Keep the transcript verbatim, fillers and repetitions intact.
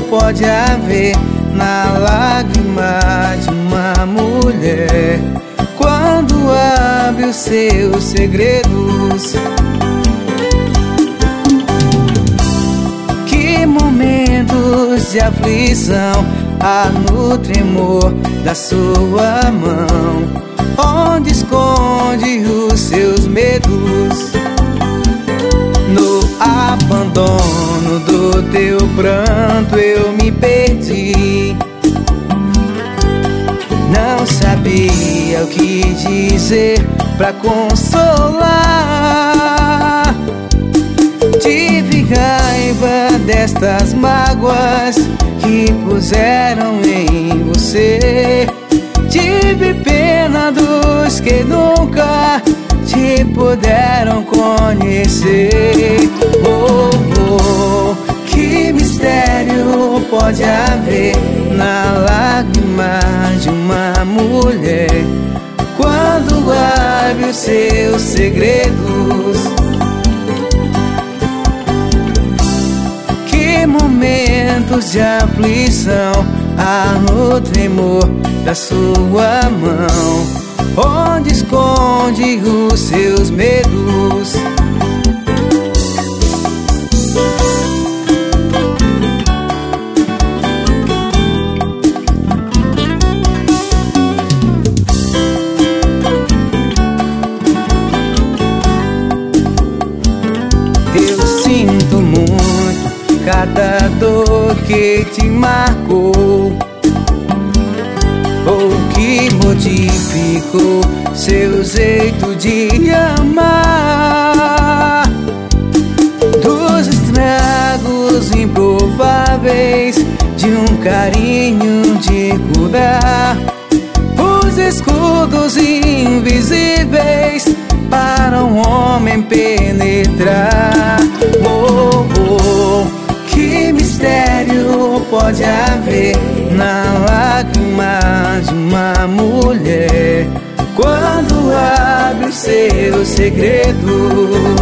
pode haver na lágrima de uma mulher quando abre os seus segredos? Que momentos de aflição há no tremor da sua mão, onde esconde os seus medos? No abandono do teu pranto eu me perdi. Não sabia o que dizer pra consolar. Tive raiva destas mágoas que puseram em você. Tive pena dos que nunca te puderam conhecer. Oh, oh, que mistério pode haver na lágrima de uma mulher quando abre os seus segredos? Que momentos de aflição há no tremor da sua mão, onde esconde os seus medos? Eu sinto muito cada dor que te marcou, ou que modificou seu jeito de amar. Dos estragos improváveis de um carinho de curar, os escudos invisíveis para um homem penetrar. Oh, oh, que mistério pode haver na lágrima de uma mulher quando abre os seus segredos?